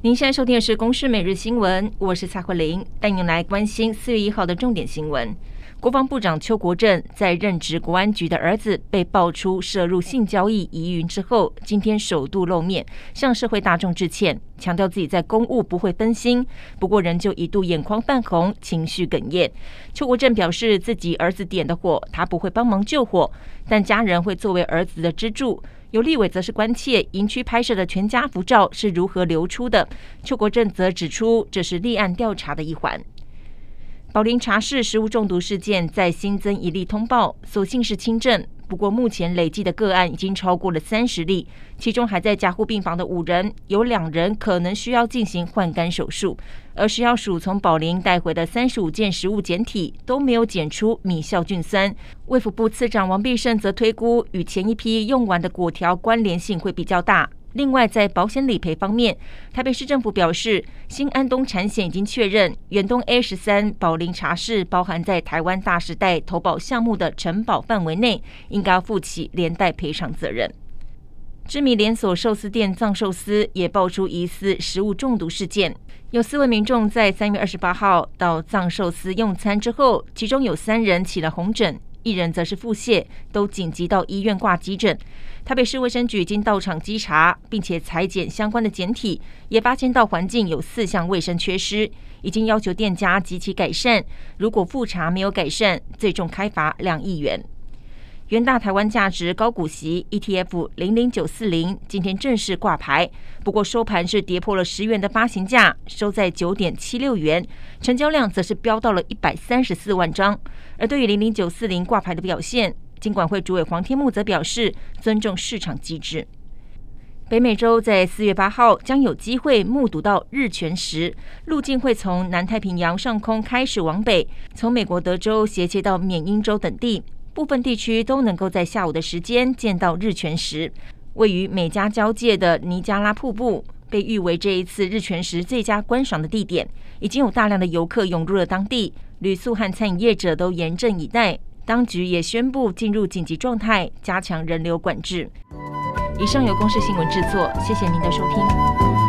您现在收听的是《公视每日新闻》，我是蔡慧玲，带您来关心4月1号的重点新闻。国防部长邱国正在任职国安局的儿子被爆出涉入性交易疑云之后，今天首度露面，向社会大众致歉，强调自己在公务不会分心，不过仍旧一度眼眶泛红，情绪哽咽。邱国正表示，自己儿子点的火，他不会帮忙救火，但家人会作为儿子的支柱。有立委则是关切营区拍摄的全家福照是如何流出的，邱国正则指出，这是立案调查的一环。宝林茶室食物中毒事件再新增一例通报，所幸是轻症，不过目前累计的个案已经超过了30例，其中还在加护病房的5人，有2人可能需要进行换肝手术。而食药署从宝林带回的35件食物检体都没有检出米酵菌酸，卫福部次长王必胜则推估与前一批用完的果条关联性会比较大。另外，在保险理赔方面，台北市政府表示，新安东产险已经确认，远东 A13 宝林茶室包含在台湾大时代投保项目的承保范围内，应该要负起连带赔偿责任。知名连锁寿司店藏寿司也爆出疑似食物中毒事件，有4位民众在3月28号到藏寿司用餐之后，其中有3人起了红疹，1人则是腹泻，都紧急到医院挂急诊。台北市卫生局已经到场稽查，并且采检相关的检体，也发现到环境有4项卫生缺失，已经要求店家积极改善。如果复查没有改善，最重开罚2亿元。元大台湾价值高股息 ETF 00940今天正式挂牌，不过收盘是跌破了10元的发行价，收在 9.76 元，成交量则是飙到了134万张。而对于00940挂牌的表现，金管会主委黄天牧则表示尊重市场机制。北美洲在4月8号将有机会目睹到日全食，路径会从南太平洋上空开始往北，从美国德州斜切到缅因州等地，部分地区都能够在下午的时间见到日全食。位于美加交界的尼加拉瀑布被誉为这一次日全食最佳观赏的地点，已经有大量的游客涌入了当地，旅宿和餐饮业者都严阵以待。当局也宣布进入紧急状态，加强人流管制。以上由公视新闻制作，谢谢您的收听。